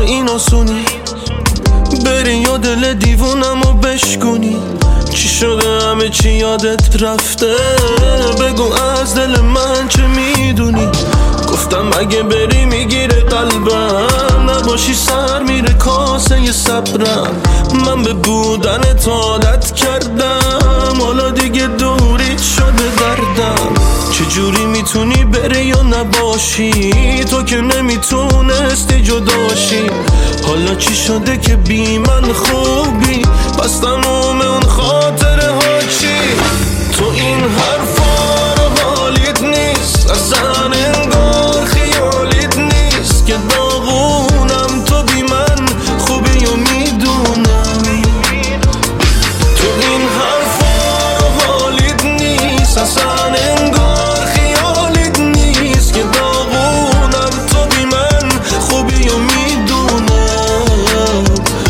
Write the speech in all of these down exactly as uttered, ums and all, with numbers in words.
این آسونی بری یا دل دیوونمو بشکنی. چی شده همه چی یادت رفته؟ بگو از دل من چه میدونی؟ گفتم اگه بری میگیره قلبم، نباشی سر میره کاسه صبرم. من به بودنت عادت کردم، حالا دیگه دوریت شده دردم. چجوری میتونی بری یا نباشی؟ تو که نمیتونستی جداشی. حالا چی شده که بی من خوبی؟ پس تموم اون خاطره ها چی؟ تو این حرفا رو حالیت نیست، اصلا انگار خیالیت نیست که داغونم. تو بی من خوبی و میدونم. تو این حرفا رو حالیت نیست، اصلا انگار خیالیت نیست که داغونم. تو بی من خوبی و میدونم.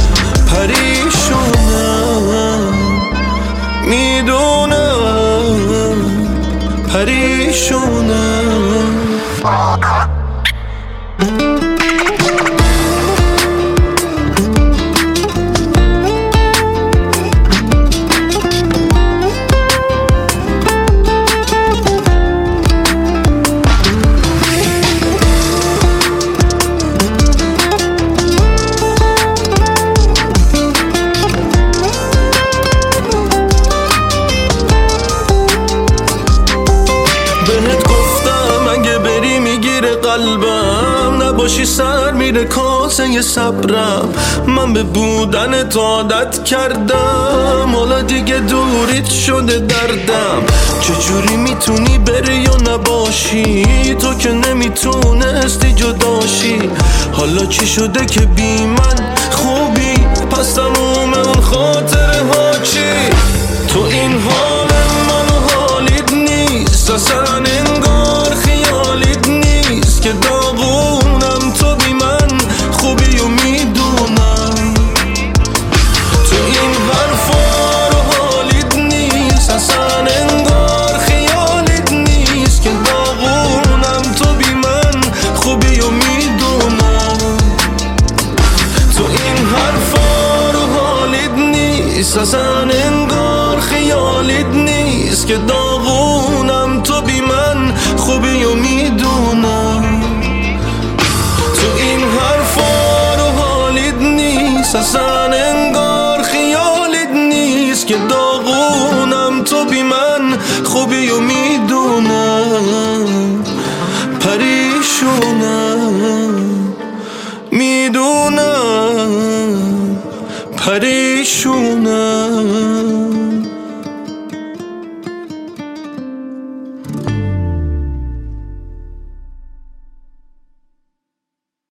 پریشونم میدونم، پریشونم. بهت گفتم اگه بری میگیره قلبم، نباشی سر میره کاسه صبرم. من به بودنت عادت کردم، حالا دیگه دوریت شده دردم. چجوری میتونی بری یا نباشی؟ تو که نمیتونستی جداشی. حالا چی شده که بی من خوبی؟ پس تموم اون خاطره ها چی؟ تو این حال منو حالیت نیست، اصلا انگار خیالیت نیست که داغونم. تو بی من خوبی و میدونم. تو این حرفا رو حالیت نیست، اصلا انگار خیالیت نیست که داغونم. تو بی من خوبی و میدونم. تو این حرفا رو حالیت نیست، اصلا انگار خیالیت نیست که داغونم. تو بی من خوبی و میدونم. تو این حرفا رو حالیت نیست، اصلا انگار خیالیت نیست که داغونم. تو بی من خوبی و میدونم. پریشونم میدونم، پریشونم.